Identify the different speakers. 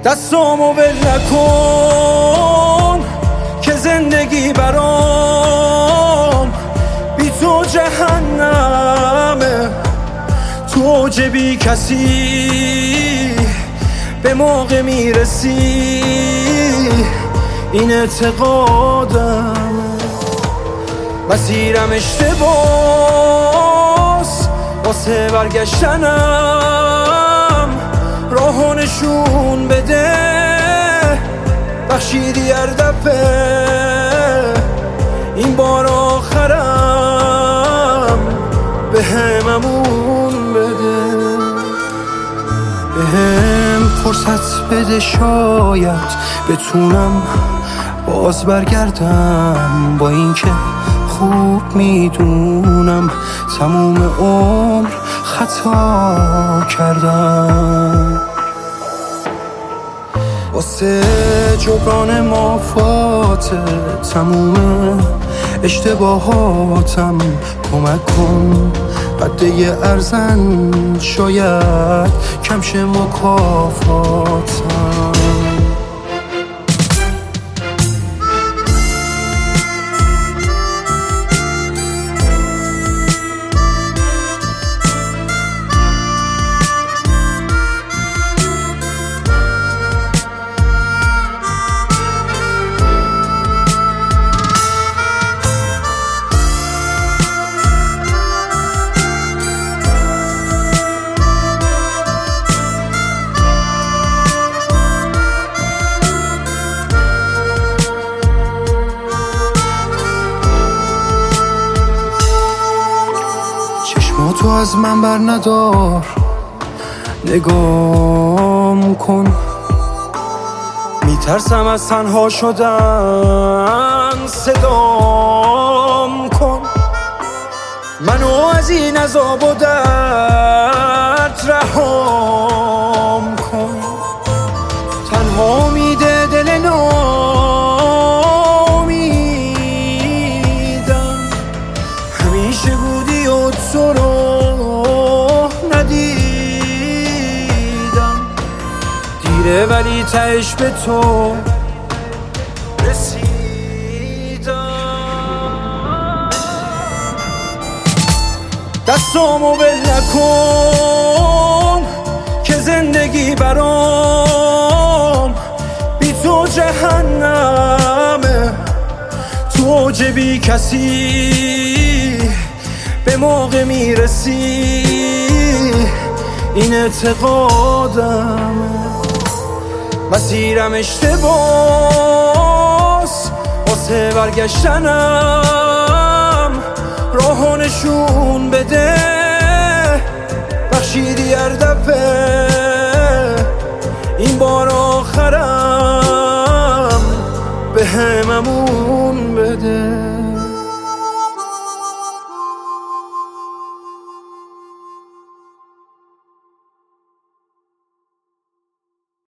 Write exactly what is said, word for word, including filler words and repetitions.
Speaker 1: دستامو ول نکن که زندگی برام بی تو جهنمه. تو اوج بی کسی به موقع میرسی، این اعتقادم. مسیرم اشتباس واسه برگشتنم، راهو نشون بده بخشیدی هر دفعه، این بار آخرم به هم امون بده. به هم فرصت بده شاید بتونم باز برگردم، با این که خوب میدونم تموم عمر خطا کردم. واسه جبران مافات تموم اشتباهاتم کمک کن، قده ارزن شاید کمش مکافاتم. تو از من بر ندار، نگام کن. میترسم از تنها شدن، صدام کن. منو از این عذاب و درد رهام کن. تنها میده دل نامیدم، همیشه بودی و تو رو ولی تهش به تو رسیدم. دستامو ول نکن که زندگی برام بی تو جهنمه. تو اوج بی کسی به موقع میرسی، این اعتقادمه. مسیرم اشتباس واسه برگشتنم، راهو نشون بده بخشیدی هر دفعه،